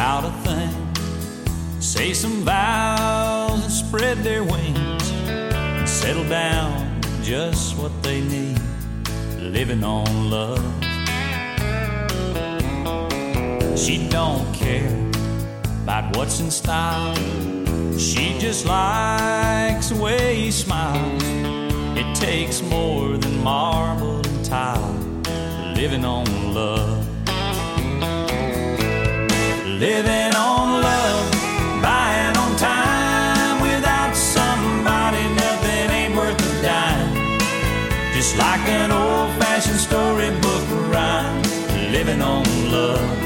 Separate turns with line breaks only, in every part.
without a thing, say some vows and spread their wings, and settle down just what they need, living on love. She don't care about what's in style, she just likes the way he smiles. It takes more than marble and tile, living on love. Living on love, buying on time. Without somebody, nothing ain't worth a dime. Just like an old-fashioned storybook rhyme, living on love.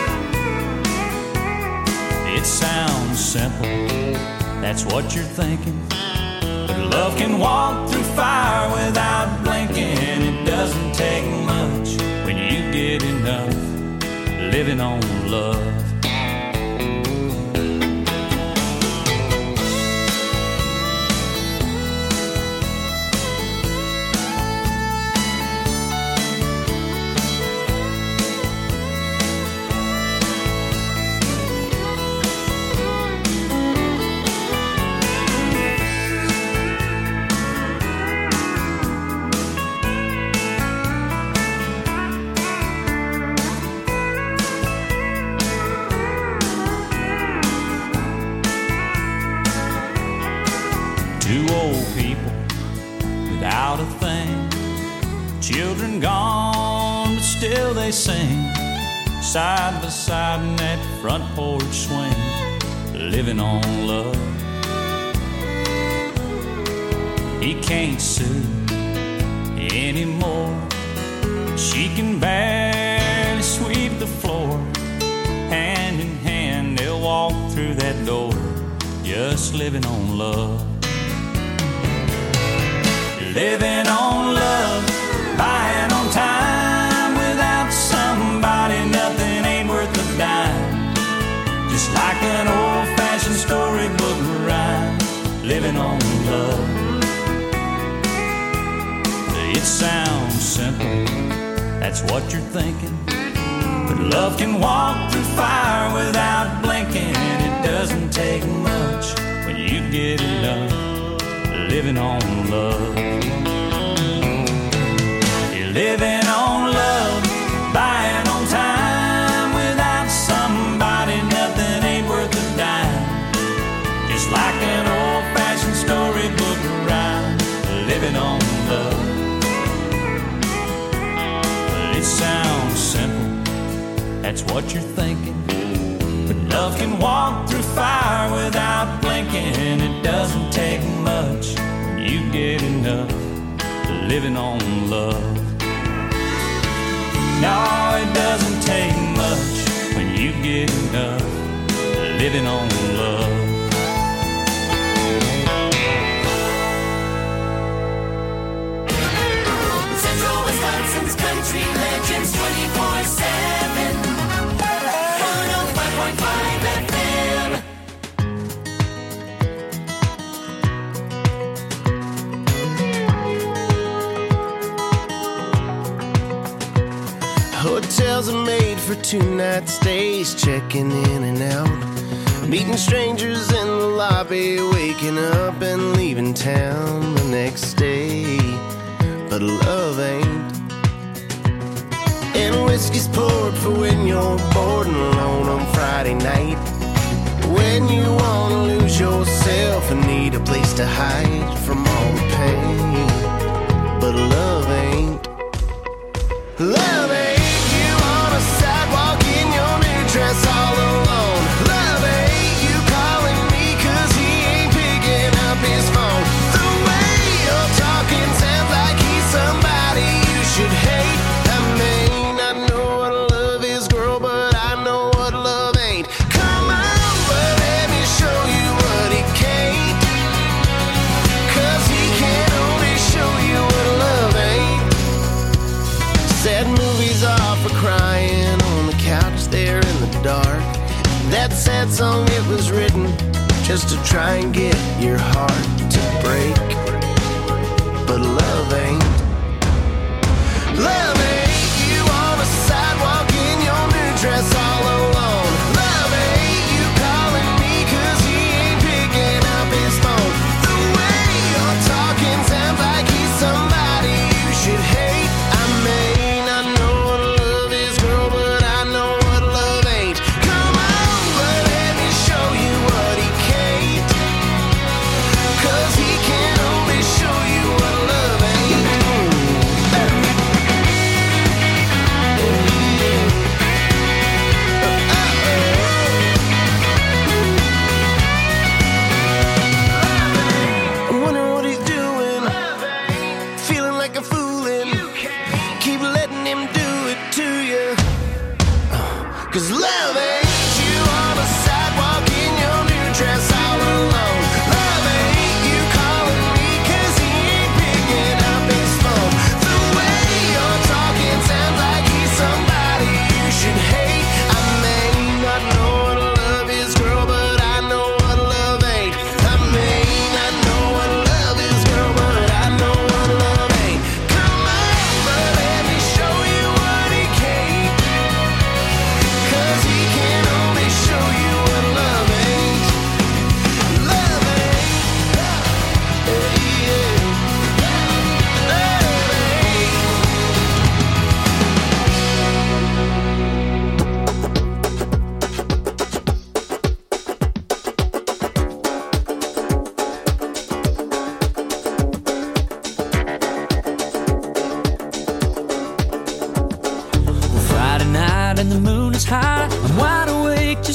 It sounds simple, that's what you're thinking, but love can walk through fire without blinking. It doesn't take much when you get enough, living on love. Two old people without a thing, children gone, but still they sing, side by side in that front porch swing, living on love. He can't sue anymore, she can barely sweep the floor. Hand in hand they'll walk through that door, just living on love. Living on love, buying on time. Without somebody, nothing ain't worth a dime. Just like an old-fashioned storybook rhyme, living on love. It sounds simple, that's what you're thinking, but love can walk through fire without blinking. It doesn't take much when you get enough, living on love. You're living on love, buying on time. Without somebody, nothing ain't worth a dime. Just like an old-fashioned storybook rhyme, living on love. But it sounds simple, that's what you're thinking, but love can walk through fire without blinking. It doesn't take much when you get enough, living on love. No, it doesn't take much when you get enough, living on love.
Central Wisconsin's country legends 24/7. 105.5 FM.
Hotels are made for two-night stays, checking in and out, meeting strangers in the lobby, waking up and leaving town the next day. But love ain't. And whiskey's poured for when you're bored and alone on Friday night, when you wanna lose yourself and need a place to hide from all the pain. But love ain't. Love ain't. Sidewalk in your new dress all alone. Love ain't you calling me 'cause he ain't picking up his phone. The way you're talking sounds like he's somebody you should hate. I may not know what love is, girl, but I know what love ain't. Come on, but let me show you what he can't, 'cause he can only show you what love ain't. Sad movies are for crying on the couch there in the dark. That sad song, it was written just to try and get your heart to break. But love ain't. Love ain't you on a sidewalk in your new dress all alone. Love ain't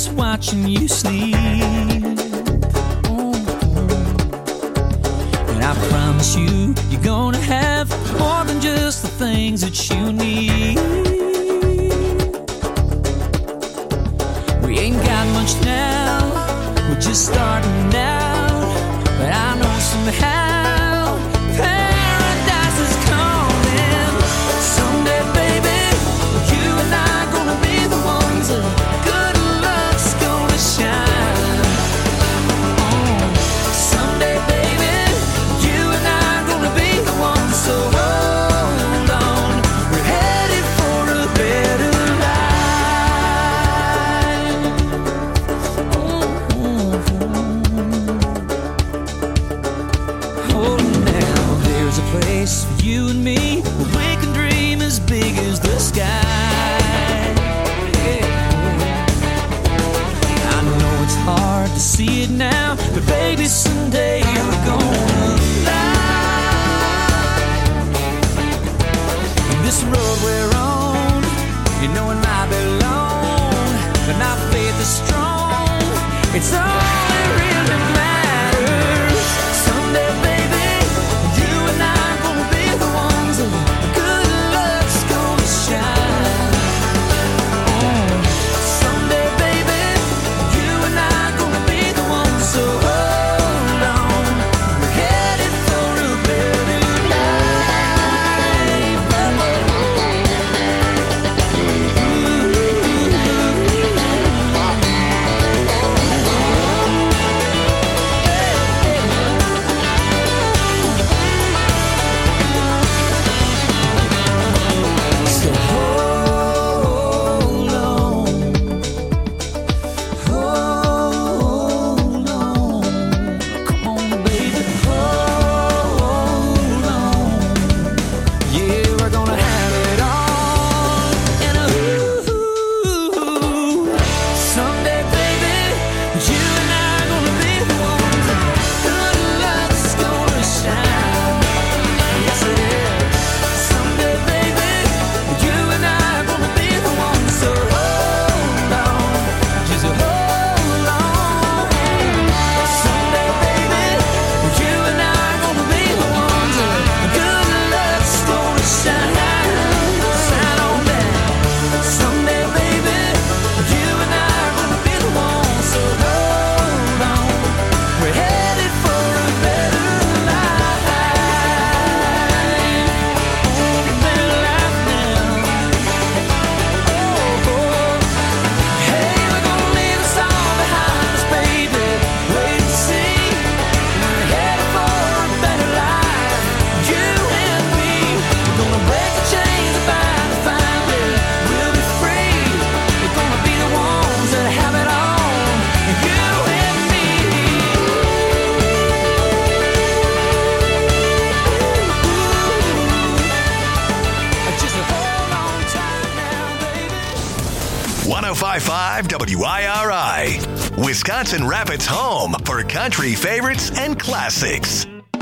just watching you sleep. And I promise you, you're gonna have more than just the things that you need. We ain't got much now, we're just starting out, but I know somehow paradise is coming. Someday, baby, you and I gonna be the ones that good luck's gonna shine. Someday, baby, you and I gonna be the ones, so hold on, we're headed for a better life. Oh, now there's a place for you and me where we can dream as big as the sky. Yeah. I know it's hard to see it now, but baby, someday we're gonna fly. This road we're on, you know it might be long, but our faith is strong. It's all that really matters. Someday, baby, you and I gonna be the ones that good luck's gonna shine. Someday, baby, you and I gonna be the ones, so hold on, we're headed for a better So hold on, hold on, come on, baby, hold on. Yeah, we're gonna have it all, and someday, baby, you and I gonna be the ones. Good luck's gonna shine. Yes, it is. Someday, baby, you and I gonna be the ones. So hold on, just hold on. Someday, baby, you and I gonna be the ones. Good luck's gonna shine. Shine on down. Someday, baby, you and I gonna be the ones. So hold on, we're headed for a better life. A better life now. Hey, we're gonna leave us all behind us, baby. Wait and see. We're headed for a better life. You and me. We're gonna break the chains that bind us finally. We'll be free. We're gonna be the ones that have it all. You and me. Just hold on tight now, baby.
105.5 WIRI, Wisconsin Rapids' home for country favorites and classics.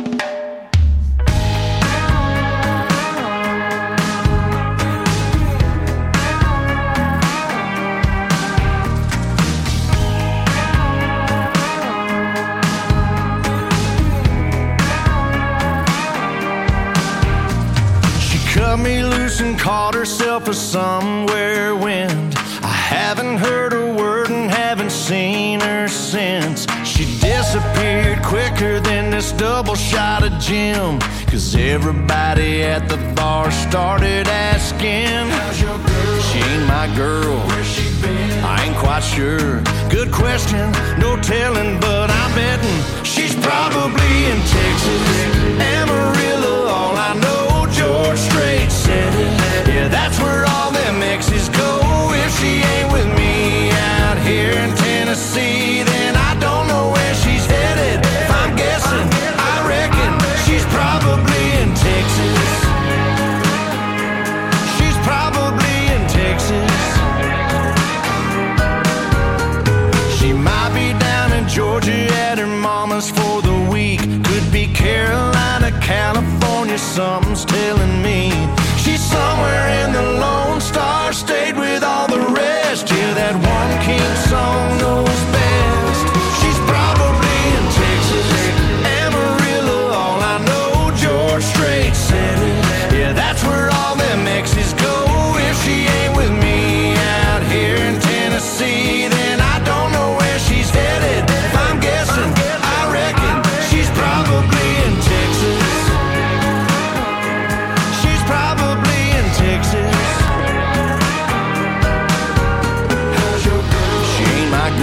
She cut me loose and caught herself a somewhere wind. I haven't heard a word and haven't seen her since. She disappeared quicker than this double shot of gin. 'Cause everybody at the bar started asking, how's your girl? She ain't my girl. Where's she been? I ain't quite sure. Good question, no telling, but I'm betting she's probably in Texas. Amarillo, all I know, George Strait said it. Yeah, that's where all them exes go. If she ain't with me out here in Tennessee, then I don't know where she's headed. If I'm guessing, I reckon she's probably in Texas. She's probably in Texas. She might be down in Georgia at her mama's for the week. Could be Carolina, California, something's telling me. She's somewhere in the Lone Star State with all the rest. Yeah, that one king song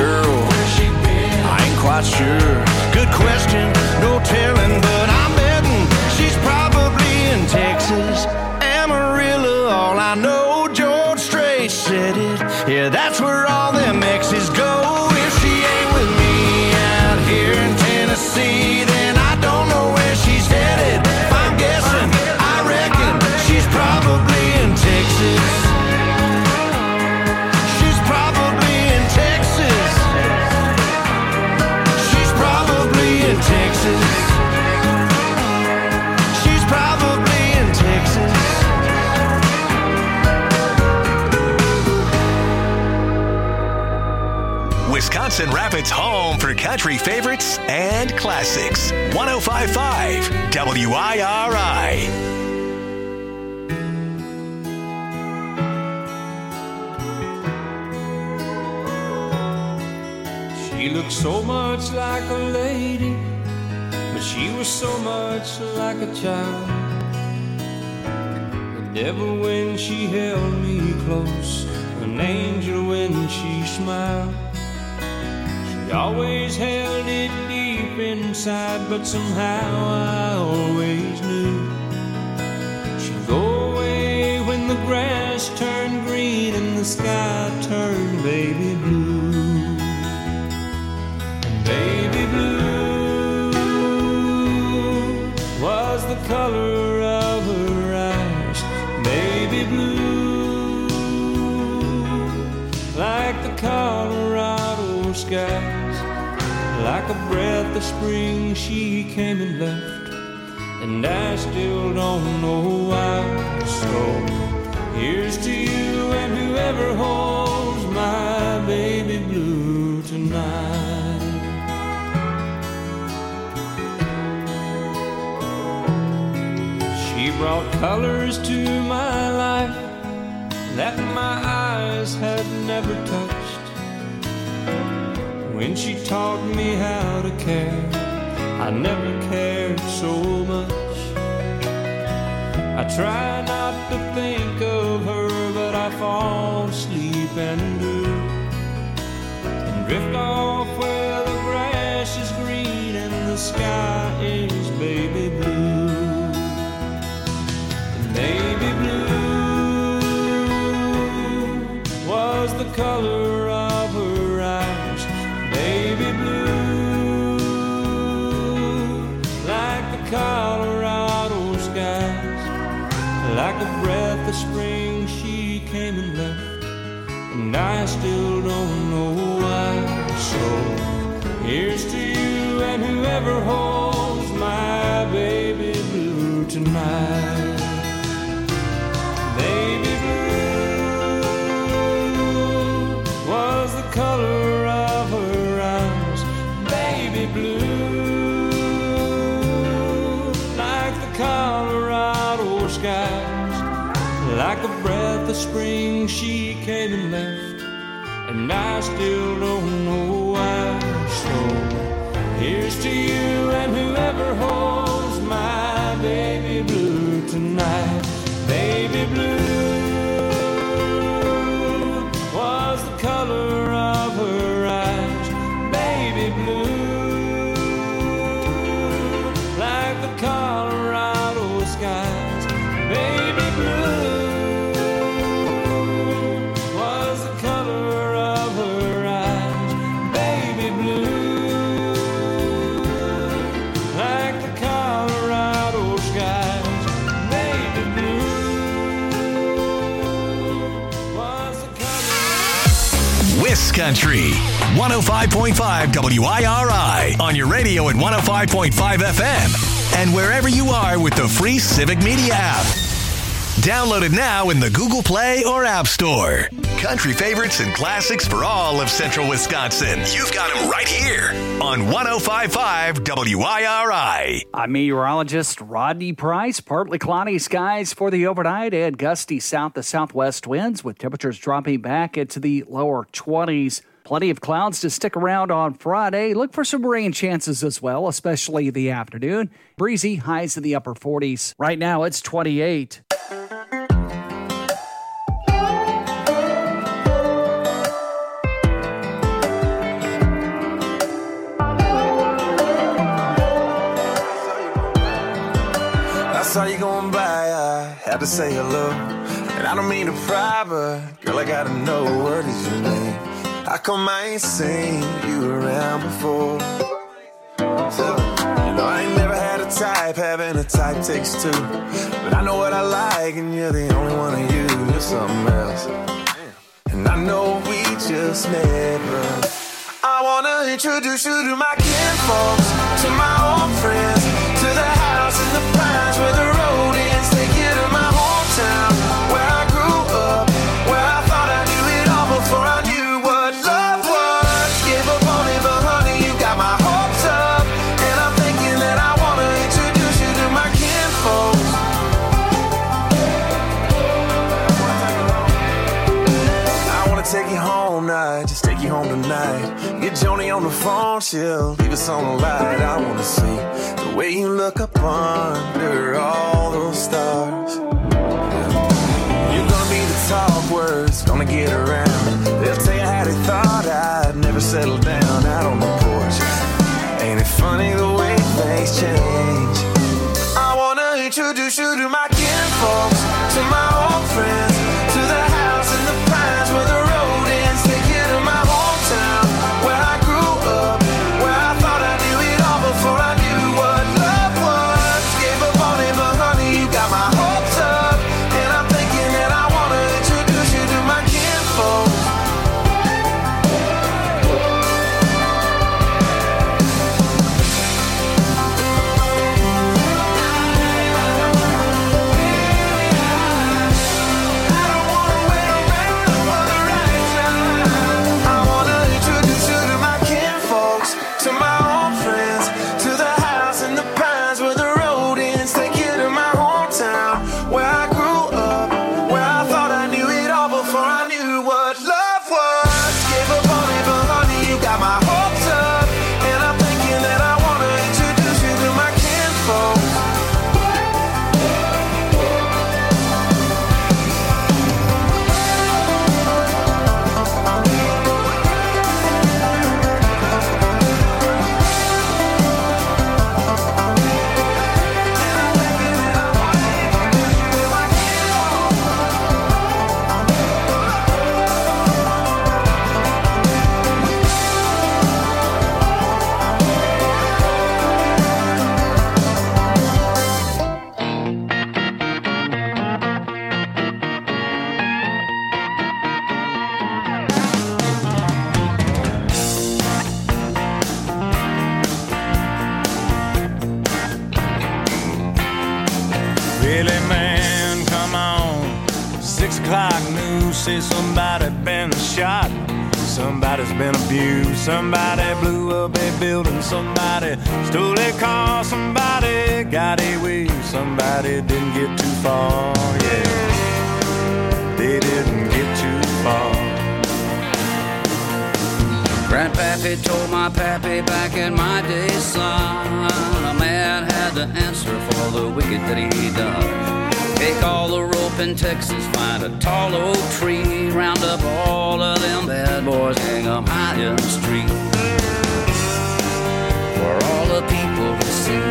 girl? I ain't quite sure. Good question, no telling, but I'm betting she's probably in Texas. Amarillo, all I know, George Strait said it. Yeah, that's where all them exes go. If she ain't with me out here in Tennessee, then I don't know where she's headed. If I'm guessing, I reckon she's probably in Texas. She's probably in Texas. She's probably in Texas. She's probably in Texas.
Wisconsin Rapids' home for country favorites and classics. 105.5 WIRI.
She looked so much like a lady, but she was so much like a child. The devil when she held me close, an angel when she smiled. She always held it deep inside, but somehow I always knew she'd go away when the grass turned green and the sky turned baby blue. Baby blue was the color of her eyes. Baby blue, like the Colorado skies. Like a breath of spring she came and left, and I still don't know why. So here's to you and whoever holds my baby blue tonight. She brought colors to my life that my eyes had never touched. When she taught me how to care, I never cared so much. I try not to think of her, but I fall asleep and do, and drift off where the grass is green and the sky is baby blue. Baby blue was the color of her eyes. Baby blue, like the Colorado skies. Like a breath of spring she came and left, and I still don't know why. So here's to you and whoever holds my baby blue tonight. Baby blue was the color of her eyes. Baby blue, like the Colorado skies. Like a breath of spring she came and left, and I still don't know why. So here's to you and whoever holds my baby blue tonight. Baby blue was the color of her eyes. Baby blue, like the Colorado skies. Baby blue was the color of her eyes. Baby blue, like the Colorado skies. Baby blue.
Country 105.5 WIRI on your radio at 105.5 FM and wherever you are with the free Civic Media app. Download it now in the Google Play or App Store. Country favorites and classics for all of Central Wisconsin. You've got them right here on 105.5 WIRI.
I'm meteorologist Rodney Price. Partly cloudy skies for the overnight and gusty south to southwest winds with temperatures dropping back into the lower 20s. Plenty of clouds to stick around on Friday. Look for some rain chances as well, especially the afternoon. Breezy, highs in the upper 40s. Right now, it's 28.
saw you going by, I had to say hello. And I don't mean to pry, but girl, I gotta know, what is your name? How come I ain't seen you around before? So, you know, I ain't never had a type, having a type takes two. But I know what I like, and you're the only one of you. You're something else. And I know we just met, but I wanna introduce you to my kinfolks, to my old friends, to the house in the pines where the road ends. Take you to my hometown, where I grew up, where I thought I knew it all before I knew what love was. Gave up on it, but honey, you got my hopes up. And I'm thinking that I wanna introduce you to my kinfolks. I wanna take you home now, just take you home tonight. Get Joni on the phone, she'll leave us on the light. I wanna see the way you look up under all those stars. You're gonna be the talk words, gonna get around. They'll tell you how they thought I'd never settle down out on the porch. Ain't it funny the way things change? I wanna introduce you to my kinfolks, to my old friends, to the house in the pines where the road ends. Take you to my hometown, where I grew up, where I thought I knew it all before I knew what love was. Gave up on it, but honey, you got my hopes up. And I'm thinking that I wanna introduce you to my kinfolks.
Really, man, come on. 6 o'clock news says somebody been shot. Somebody's been abused. Somebody blew up a building. Somebody stole a car. Somebody got away. Somebody didn't get too far. Yeah, they didn't get too far.
Grandpappy told my pappy back in my day, son, a man had to answer for the wicked that he done. Take all the rope in Texas, find a tall oak tree, round up all of them bad boys, hang them high in the street, for all the people to see.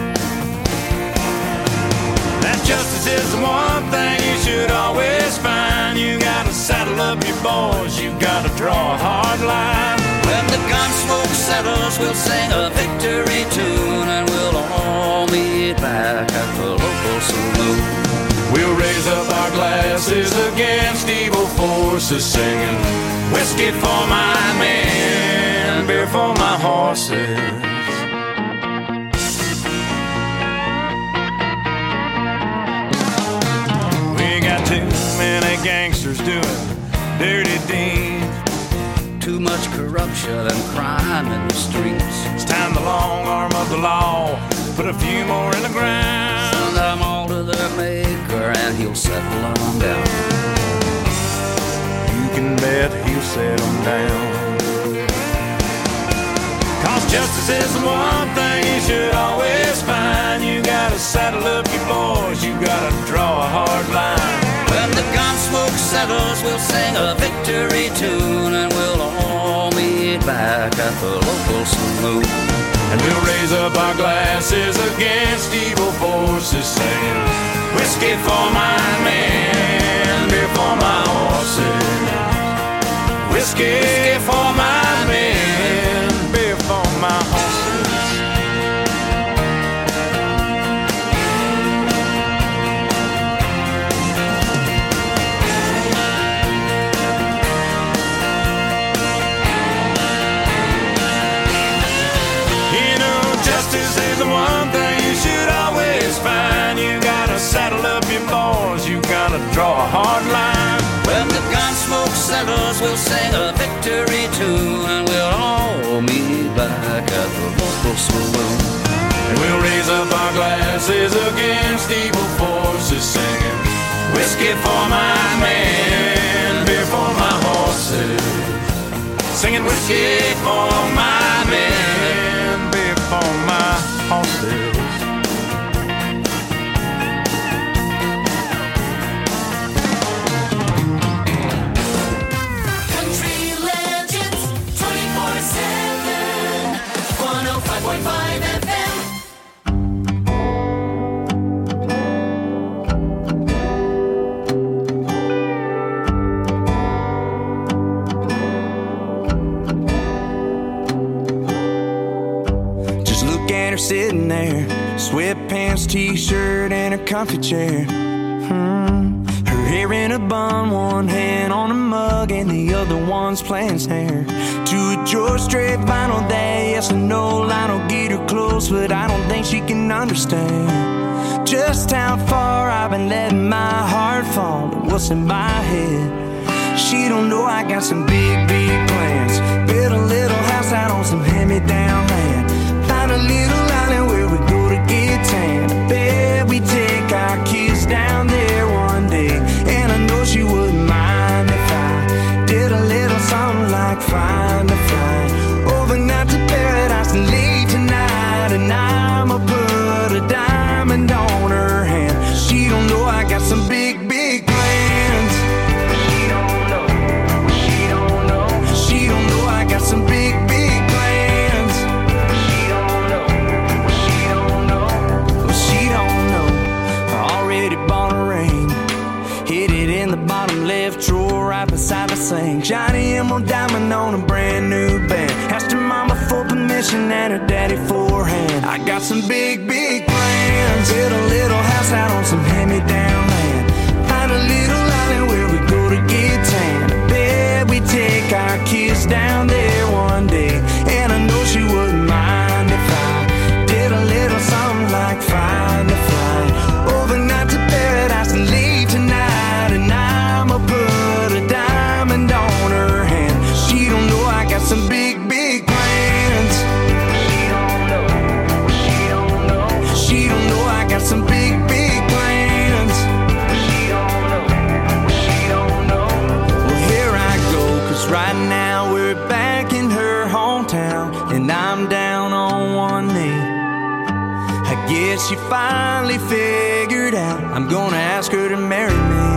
That justice is the one thing you should always find. You gotta saddle up your boys, you gotta draw a hard line.
When the gun smoke settles, we'll sing a victory tune, and we'll all meet back at the local saloon.
We'll raise up our glasses against evil forces, singing whiskey for my men, beer for my horses. We got too many gangsters doing dirty deeds,
too much corruption and crime in the streets.
It's time the long arm of the law put a few more in the ground.
Send them all to their maker and he'll settle them down.
You can bet he'll set them down. 'Cause justice is the one thing you should always find. You gotta saddle up your boys, you gotta draw a hard line.
When the gun smoke settles, we'll sing a victory tune, and we'll all meet back at the local saloon.
And we'll raise up our glasses against evil forces, saying, whiskey for my men, beer for my horses. Whiskey for my men, beer for my horses. You know, justice is the one thing you should always find. You gotta saddle up your boys, you gotta draw a hard line.
When the gun smoke settles, we'll sing a victory tune, and we'll all meet back at the local saloon.
And we'll raise up our glasses against evil forces, singing, whiskey for my men, beer for my horses. Singing whiskey for my men, beer for my horses. Sitting there, sweatpants, t-shirt, and a comfy chair. Her hair in a bun, one hand on a mug, and the other one's playing snare. To a George Strait vinyl that yes or no line will get her close, but I don't think she can understand just how far I've been letting my heart fall and what's in my head. She don't know I got some big, big plans. Build a little house out on some hand-me-down land. Find a little island where we go to get tan. I bet we take our kids down there one day. And I know she wouldn't mind if I did a little something like find a flight overnight to paradise and late tonight. And I'ma put a diamond on her hand. She don't know I got some big, big plans. She don't know, she don't know. She don't know I got some big, big plans. She don't know, she don't know. She don't know. I already bought a ring, hid it in the bottom left drawer right beside the sink. Johnny Emerald diamond on a brand new band. Asked her mama for permission and her daddy for a hand. I got some big, big plans. Build a little house out on some hand-me-down land. Find a little island where we go to get tan. I bet we take our kids down there one day. And I know she wouldn't mind if I did a little something like find a flight overnight to paradise and leave tonight. And I'ma put a diamond on her hand. She don't know I got some big, big plans. She don't know, she don't know. She don't know I got some big, big plans. She don't know, she don't know. Well, here I go, 'cause right now we're back in her hometown, and I'm down on one knee. I guess she finally figured out I'm gonna ask her to marry me.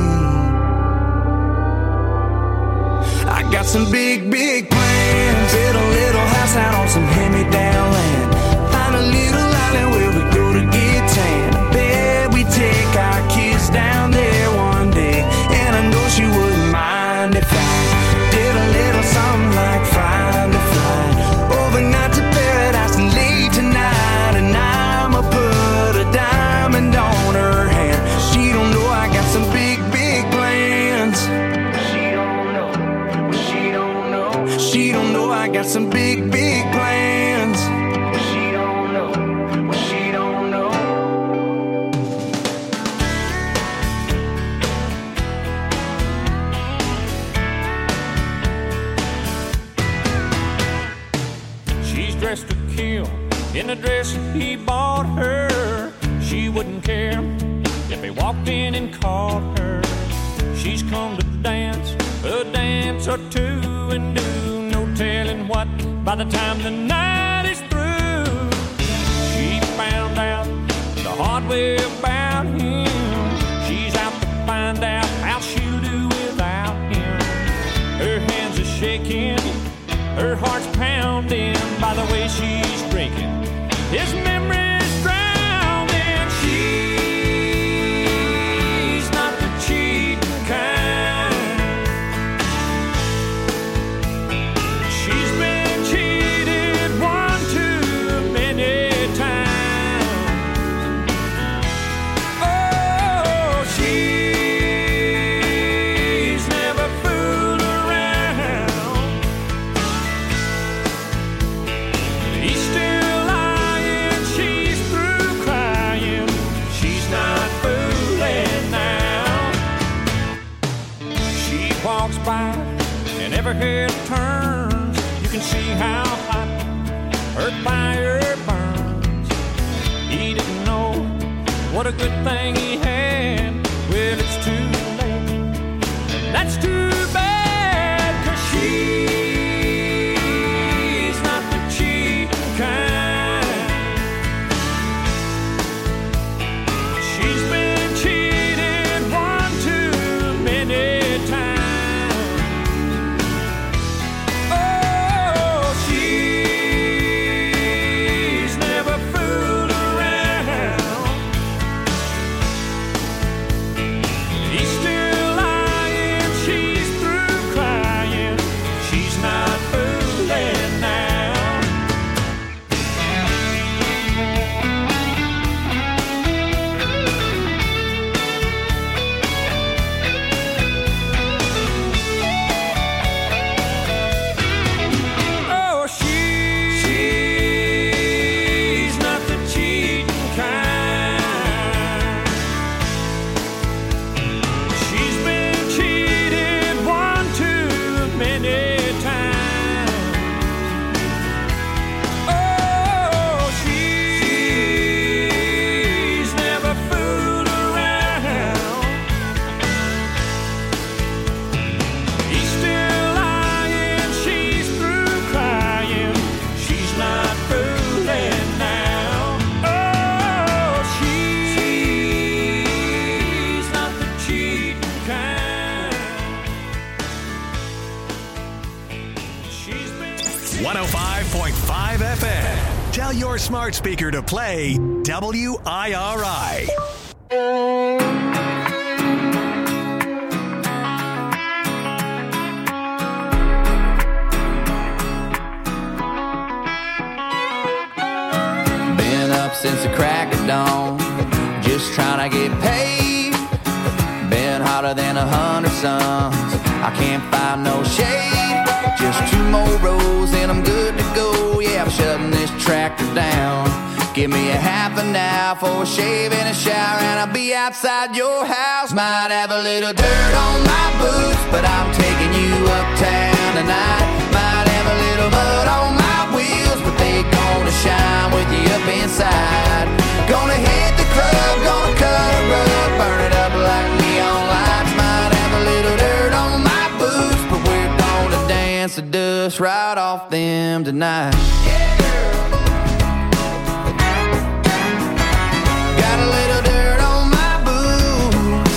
I got some big, big plans. Build a little house out on some hand-me-down land. Find a little island where we go to get tan. I bet we take our kids down there one day. And I know she wouldn't mind if I did a little something like find a flight overnight to paradise and leave tonight. And I'ma put a diamond on her hand. She don't know I got some big, big plans. She don't know, she don't know. She don't know I got some big, big plans. She don't know, she don't know.
She's dressed to kill in the dress he bought her. She wouldn't care if he walked in and caught her. She's come to dance a dance or two and do no telling what by the time the night is through. She found out the hard way about him. She's out to find out how she'll do without him. Her hands are shaking, her heart heart's pounding by the way she's drinking. His memory's drowning. She's not the cheating kind. She's been cheated one too many times. Oh, she's never fooled around. He's still lying, she's through crying. She's not fooling now. She walks by and every head turns. You can see how hot her fire burns. He didn't know what a good thing he had. Well, it's too late. That's too bad, 'cause she's not the cheating kind. She's been cheated one too many times. Oh, she's never fooled around. He's still lying, she's through crying. She's not fooling now. Oh, she's not the cheating kind. She's been cheated one too many times. Oh, she's never fooled around. He's still lying, she's through crying. She's not fooling now. Oh, she's not the cheating kind. She's been
105.5 FM. Tell your smart speaker to play WIRI.
Been up since the crack of dawn, just trying to get paid. Been hotter than 100 suns, I can't find no shade. Just 2 more rows and I'm good to go. Yeah, I'm shutting this tractor down. Give me a half an hour for a shave and a shower, and I'll be outside your house. Might have a little dirt on my boots, but I'm taking you uptown tonight. Might have a little mud on my wheels, but they gonna shine with you up inside. Gonna hit the club, gonna cut a rug, burn it up like neon lights. Might have a little dirt on my boots, but we're gonna dance the dust right off them tonight. Got a little dirt on my boots.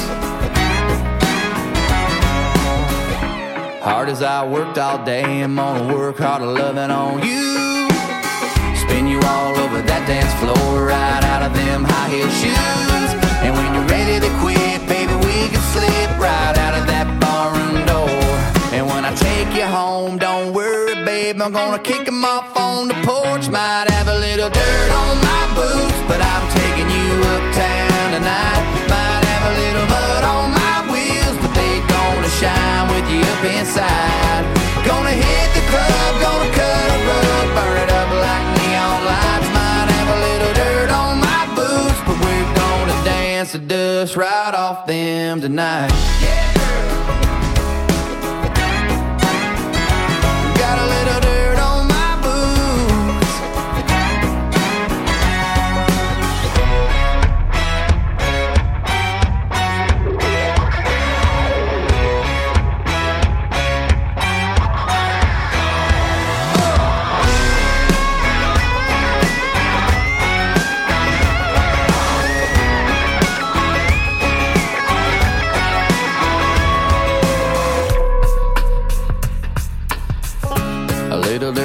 Hard as I worked all day, I'm gonna work harder loving on you. Spin you all over that dance floor, right out of them high heel shoes. And when you're ready to quit, baby, we can slip right out of that barroom door. And when I take you home, don't worry, babe, I'm gonna kick them off on the porch. Might have a little dirt on my boots, but I'm taking you uptown tonight. Might have a little mud on my wheels, but they gonna shine with you up inside. Gonna hit the club, gonna cut a rug, burn it up like neon lights. Might have a little dirt on my boots, but we're gonna dance the dust right off them tonight. Got a little dirt on my boots.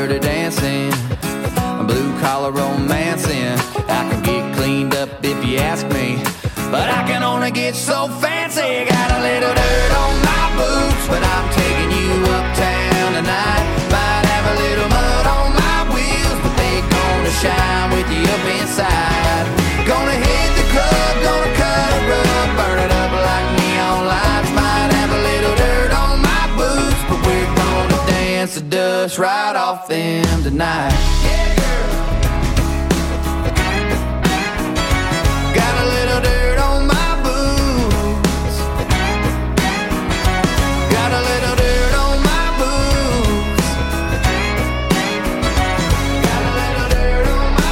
dirty dancing, blue collar romancing. I can get cleaned up if you ask me, but I can only get so fancy. Got a little dirt on my boots, but I'm taking you uptown tonight. Might have a little mud on my wheels, but they gonna shine with you up inside. Gonna hit the club, gonna cut a rug, burn it up like neon lights. Might have a little dirt on my boots, but we're gonna dance the dust right off them tonight. Yeah, girl. Got a little dirt on my boots. Got a little dirt on my boots. Got a little dirt on my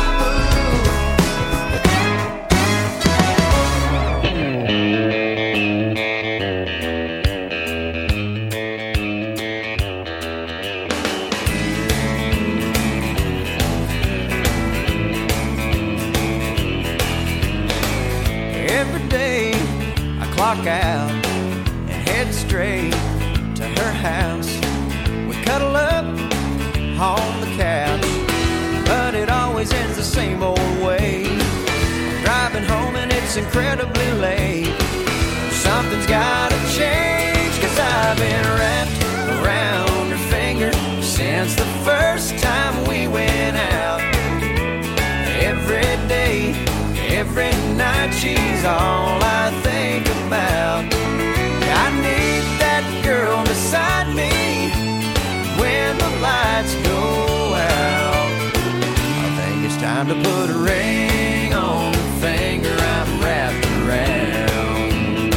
Every day I clock out and head straight to her house. We cuddle up on the couch, but it always ends the same old way. I'm driving home and it's incredibly late. Something's gotta change, 'cause I've been wrapped around her finger since the first time we went out. Every day, every night, she's all I think about. I need that girl beside me when the lights go out. I think it's time to put a ring on the finger I'm wrapped around.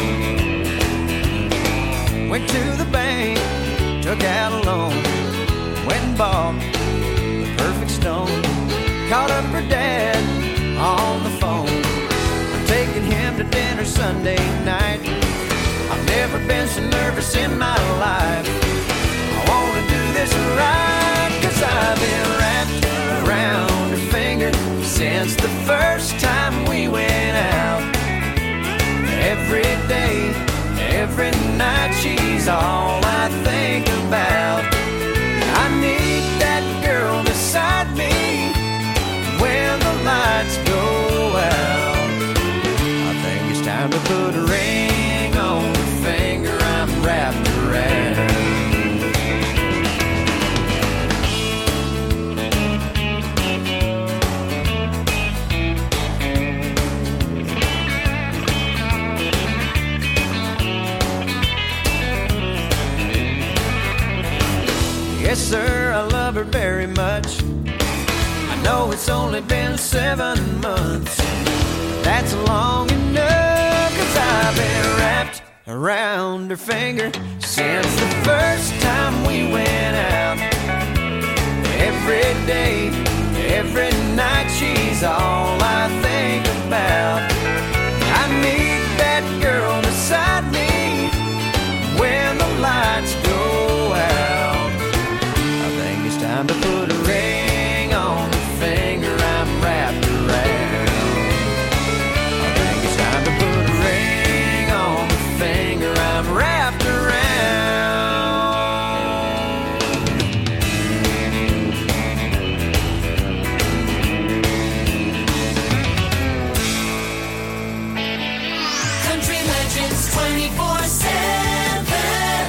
Went to the bank, took out a loan, went and bought the perfect stone. Called up her dad on the phone, I'm taking him to dinner Sunday night. I've never been so nervous in my life. I wanna do this right, 'cause I've been wrapped around her finger since the first time we went out. Every day, every night, she's all I think about. I need that girl beside me when the lights go out. I think it's time to put a ring on the finger I'm wrapped around. Yes, sir, I love her very much. I know it's only been 7 months. That's long enough, 'cause I've been wrapped around her finger since the first time we went out. Every day, every night, she's all I think about. I need that girl beside me when the lights go out. I think it's time to put a ring on the finger I'm wrapped around. I think it's time to put a ring on the finger I'm wrapped around.
Country legends 24/7.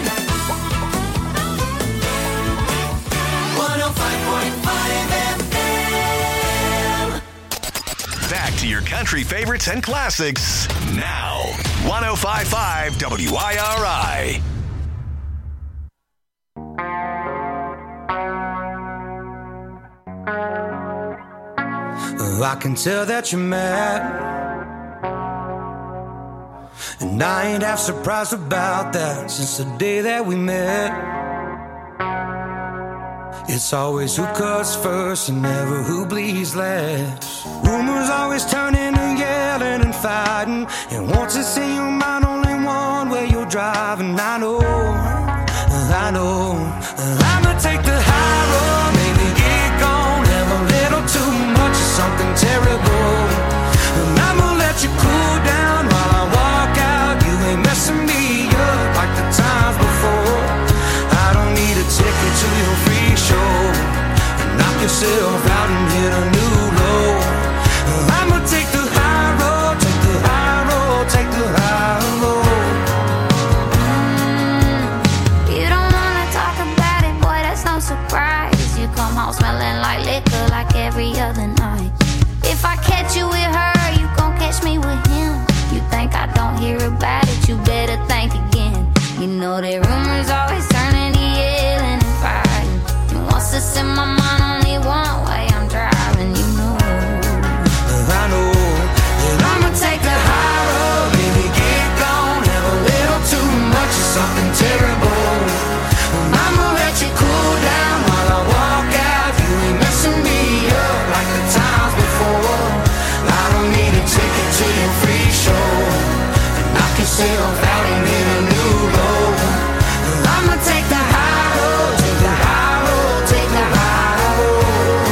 105.5 FM.
Back to your country favorites and classics now. 105.5 WIRI.
I can tell that you're mad, and I ain't half surprised about that since the day that we met. It's always who cuts first and never who bleeds last. Rumors always turn into yelling and fighting, and once it's in your mind, only one way you're driving. I know I'ma take the high road, maybe get gone, have a little too much of something terrible, and I'ma let you cool down while I walk out. You ain't messing me up like the times before. I don't need a ticket to your free show, and
yourself out and hit a new low. I'ma take the high road, take the high road, take the high road.
You don't wanna talk about it, boy, that's no surprise. You come home smelling like liquor like every other night. If I catch you with her, you gon' catch me with him. You think I don't hear about it, you better think again. You know that rumors always turning to yelling and fighting. And once it's in my mind, only one way I'm driving, you know.
I know that I'ma take the high road, baby, get gone. Have a little too much of something terrible. I'ma let you cool down while I walk out. You ain't messing me up like the times before. I don't need a ticket to your free show. Knock yourself out and hit a new low. I'ma take the high road, take the high road, take the high road.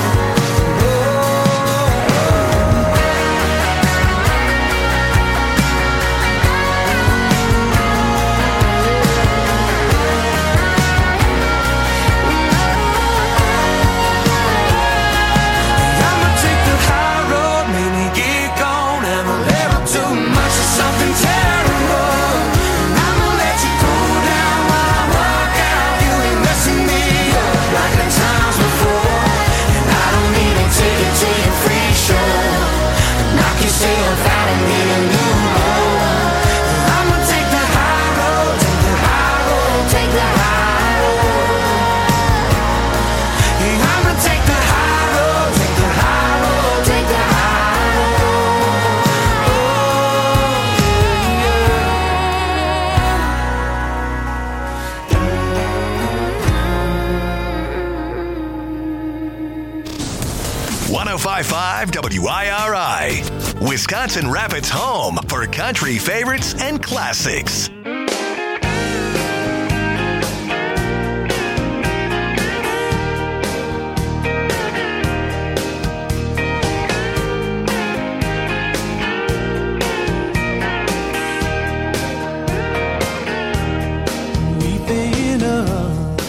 I'ma take the high road, maybe get gone. Have a little too much of something terrible. I'ma let you cool down while I walk out. You ain't messing me up like the times before. And I don't need a ticket to your free show. Knock yourself out and hit a new low. I'ma take the high road, take the high road, take the high road. Yeah, I'ma take the high road, take the high road, take the high road.
105.5 WIRI, Wisconsin Rapids' home for country favorites and classics.
We've been up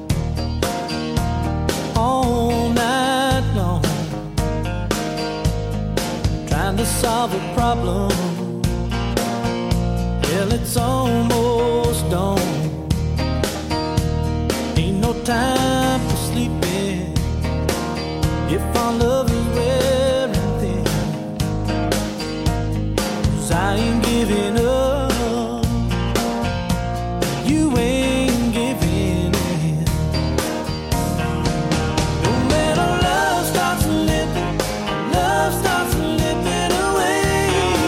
all night long, trying to solve a problem. Well, it's almost dawn. Ain't no time for sleeping if our love is wearing thin. 'Cause I ain't giving up, you ain't giving in. Don't let our love start slipping, love starts slipping away.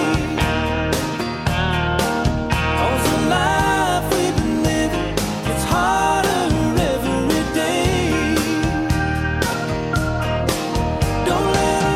'Cause the life we've been living, it's harder every day. Don't let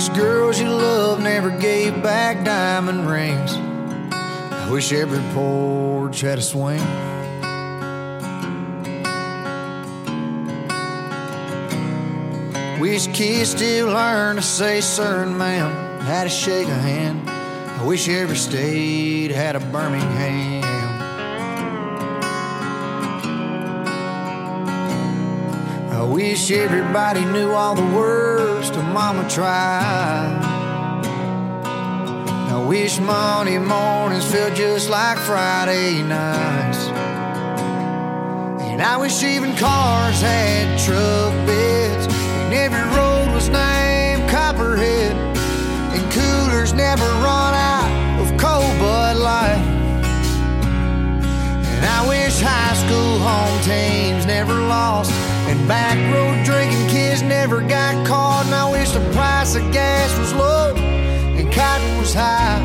wish girls you love never gave back diamond rings. I wish every porch had a swing. Wish kids still learn to say sir and ma'am, how to shake a hand. I wish every state had a Birmingham. I wish everybody knew all the words to Mama Tried. I wish Monday mornings felt just like Friday nights. And I wish even cars had truck beds, and every road was named Copperhead, and coolers never run out of cold Bud Light. And I wish high school home teams never lost, and back road drinking kids never got caught. And I wish the price of gas was low and cotton was high.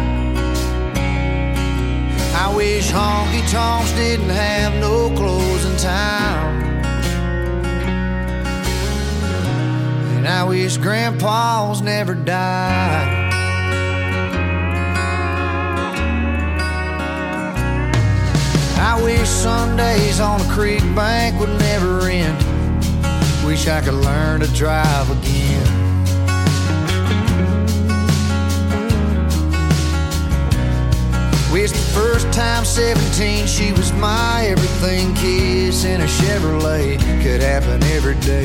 I wish honky tonks didn't have no closing time. And I wish grandpas never died. I wish Sundays on a creek bank would never end. Wish I could learn to drive again. Wish the first time 17 she was my everything. Kiss in a Chevrolet could happen every day.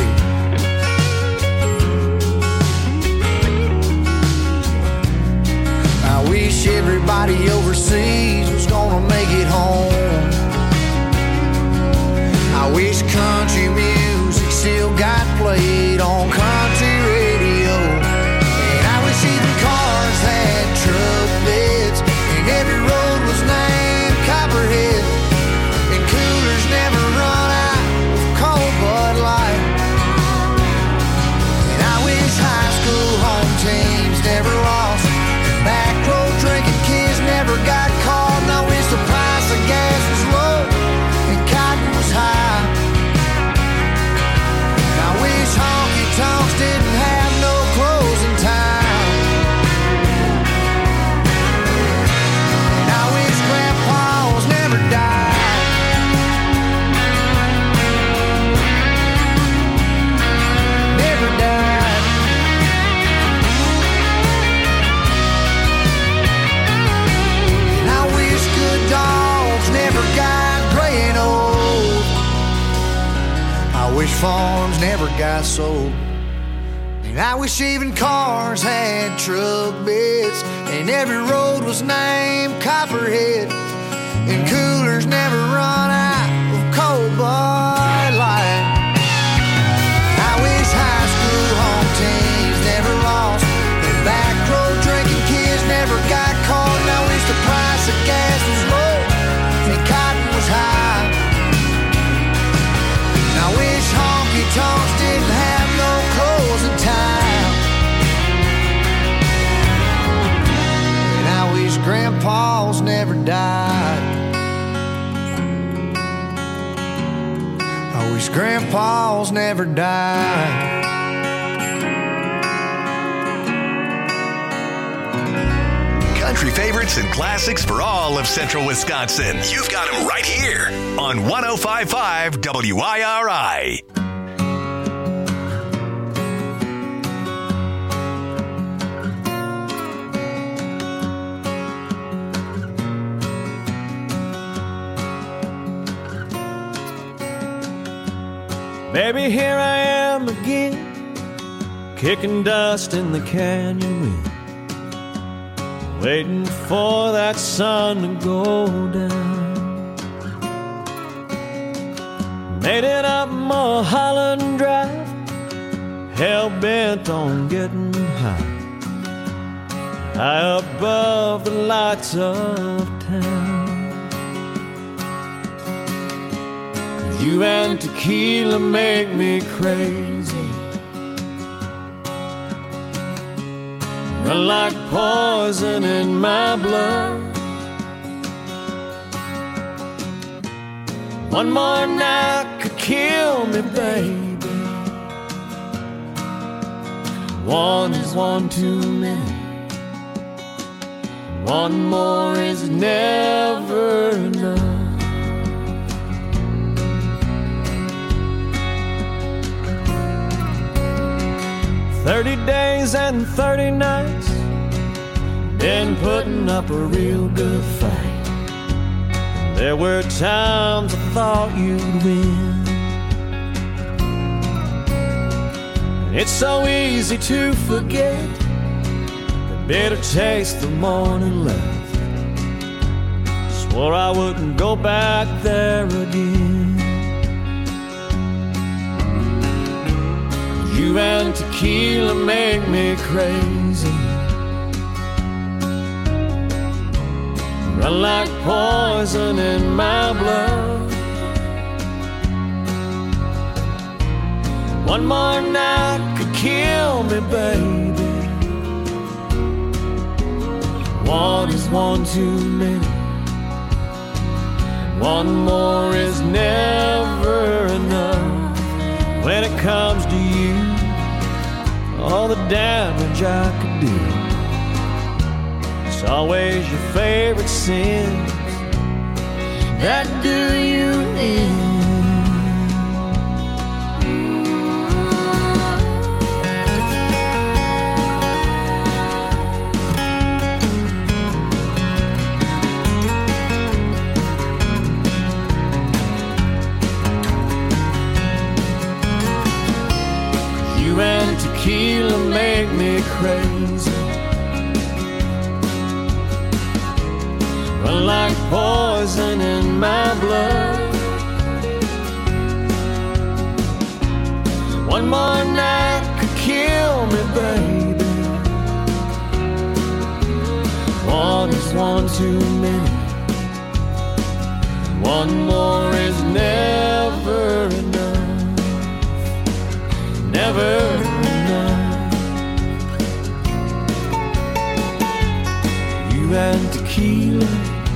I wish everybody overseas was gonna make it home. I wish country music still got played on country radio. And I wish even cars had truck beds, and every road was named Copperhead, and coolers never run out of cold Bud Light. And I wish high school home teams never lost, and back road drinking kids never got caught. And I wish the price of gas was low and cotton was high. And I wish honky tonks didn't have no closing time. And I wish grandpas never died. Never died. And I wish good dogs never got gray and old. I wish farms never got sold. And I wish even cars had truck beds, and every road was named Copperhead, and coolers never run out of cold Bud Light. I wish high school home teams never lost, and back road drinking kids never got caught. And I wish the price of gas was low and cotton was high. And I wish honky tonks didn't have no closing time. And I wish grandpas never died. I wish grandpas never died.
Country favorites and classics for all of Central Wisconsin. You've got them right here on 105.5 WIRI.
Baby, here I am again, kicking dust in the canyon wind, waiting for that sun to go down. Made it up Mulholland Drive, hell-bent on getting high, high above the lights of town. You and tequila make me crazy, run like poison in my blood. One more night could kill me, baby. One is one too many. One more is never enough. 30 days and 30 nights, been putting up a real good fight. There were times I thought you'd win. It's so easy to forget the bitter taste of morning love. Swore I wouldn't go back there again. You and tequila make me crazy. Run like poison in my blood. One more night could kill me, baby. One is one too many. One more is never enough. When it comes to you, all the damage I could do, it's always your favorite sins that do you in. And tequila make me crazy. Run like poison in my blood. One more night could kill me, baby. One is one too many. One more is never enough. Never enough. You and tequila,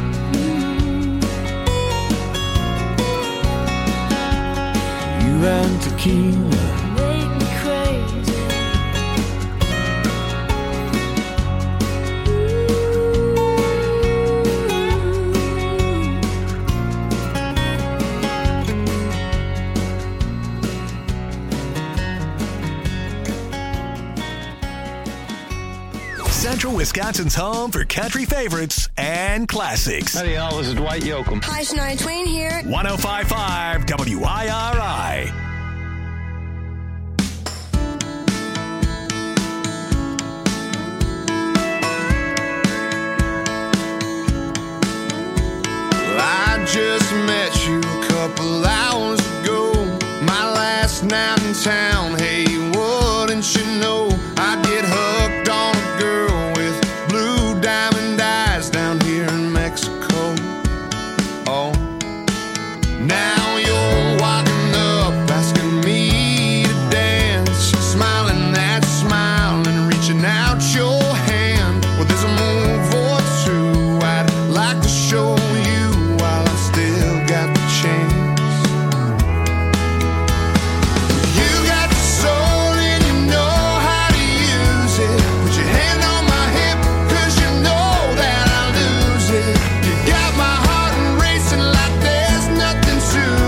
you and tequila
make me crazy.
Central Wisconsin's home for country favorites and classics.
Howdy, y'all. This is Dwight Yoakam.
Hi, Shania Twain here.
105.5 WIRI.
I just met you a couple hours ago. My last night in town. Hey, wouldn't you know I get hooked on a girl with blue diamond eyes down here in Mexico. Oh, now you're walking up asking me to dance, smiling that smile and reaching out your hand. Well, there's a move or two I'd like to show you while I still got the chance. You got the soul and you know how to use it. Put your hand on my hip, 'cause you know that I'll lose it. You got my heart racing like there's nothing to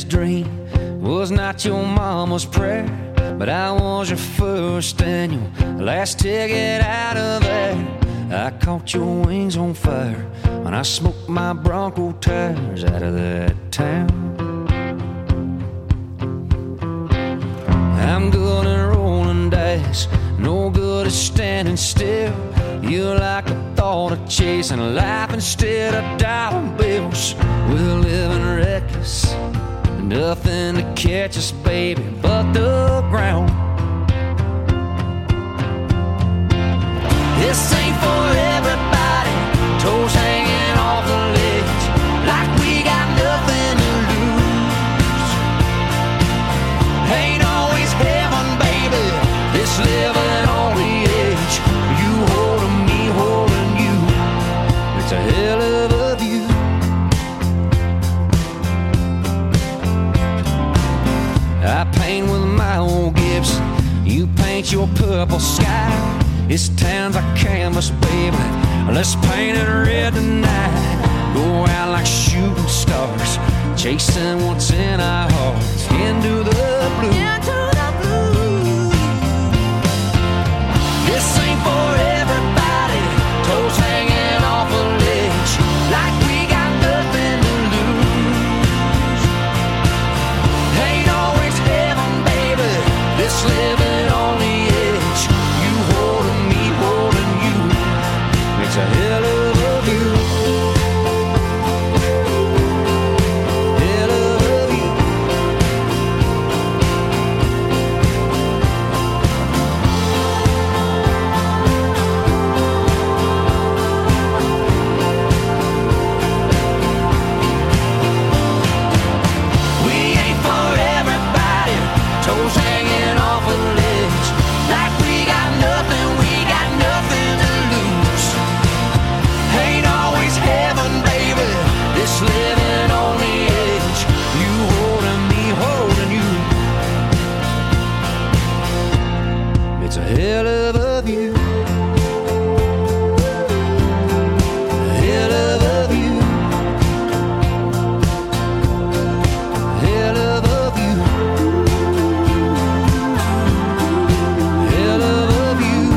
dream was not your mama's prayer, but I was your first and your last ticket out of there. I caught your wings on fire when I smoked my Bronco tires out of that town. I'm good at rolling dice, no good at standing still. You like the thought of chasing life instead of dollar bills. We're living reckless, nothing to catch us, baby, but the ground. This ain't for everybody, toes hanging off the ledge, like we got nothing to lose. Ain't always heaven, baby, this living on the edge. You holding me, holding you, it's a hell of a view. I paint with my old Gibson, you paint your purple sky. This town's a canvas, baby, let's paint it red tonight. Go out like shooting stars, chasing what's in our hearts, into the blue. This ain't for everybody, toes hanging off a ledge, like we got nothing to lose. Ain't always heaven, baby, this living on the edge. You holding me, holding you, it's a hell of a view. Hell of a view. We ain't for everybody, toes hanging off a ledge, like we got nothing to lose. Ain't always heaven, baby, this living on the edge. You holding me, holding you, it's a hell of a view. Hell of a view. Hell of a view. Hell of a view.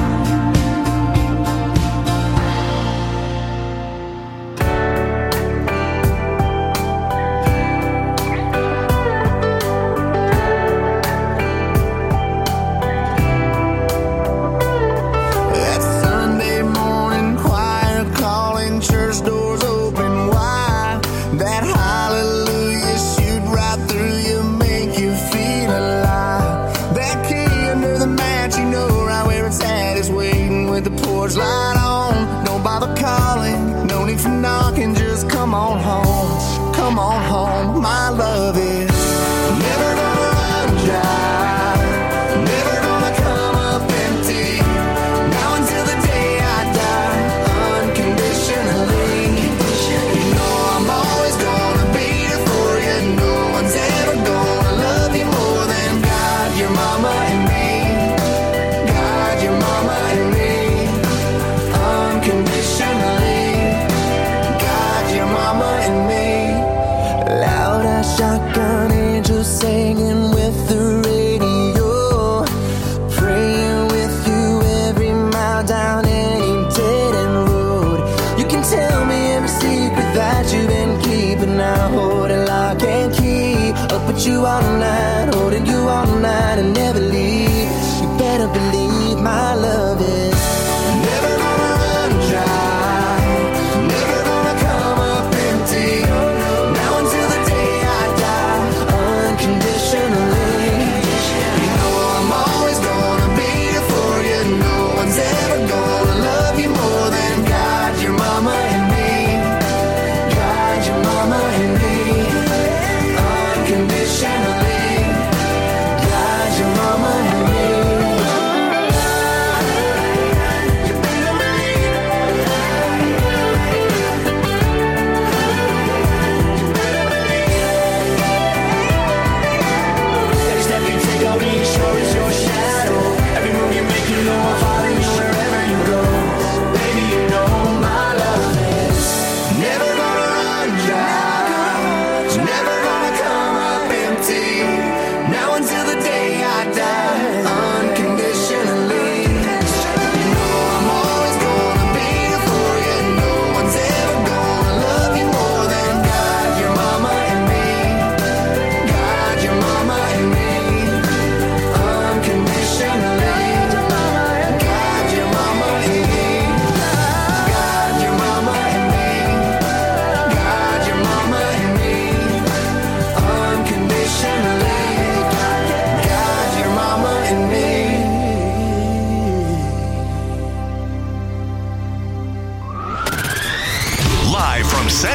That Sunday morning choir calling, church doors open wide. That hallelujah shoot right through you, make you feel alive. That key under the mat, you know right where it's at, is waiting with the porch light on. Don't bother calling, no need for knocking, just come on home. Come on home, my love is never gonna run dry, never gonna come up empty. Now until the day I die, unconditionally. You know I'm always gonna be here for you. No one's ever gonna love you more than God, your mama and me. God, your mama and me. Unconditionally. God, your mama and me. Loud as shotgun angels singing with the radio, praying with you every mile down any dead end road. You can tell me every secret that you've been keeping. I hold it lock and key, up with you all night, holding you all night and never leave. You better believe my love is never gonna run dry,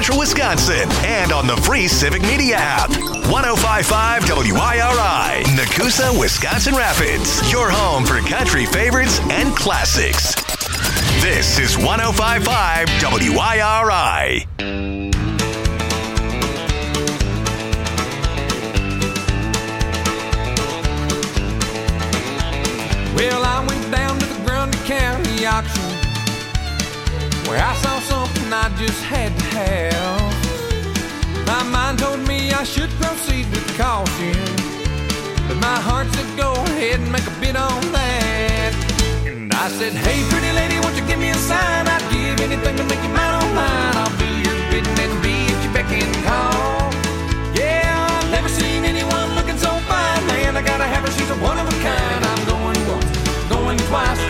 Central Wisconsin and on the free Civic Media app. 105.5 WIRI, Nakusa, Wisconsin Rapids. Your home for country favorites and classics. This is 105.5 WIRI.
Well, I went down to the Grundy County auction where I saw something I just had to have. My mind told me I should proceed with caution, but my heart said go ahead and make a bid on that. And I said, hey, pretty lady, won't you give me a sign? I'd give anything to make you mine on mine. I'll do your bidding and be at your beck and call. Yeah, I've never seen anyone looking so fine, man. I gotta have her, she's a one of a kind. I'm going once, going twice,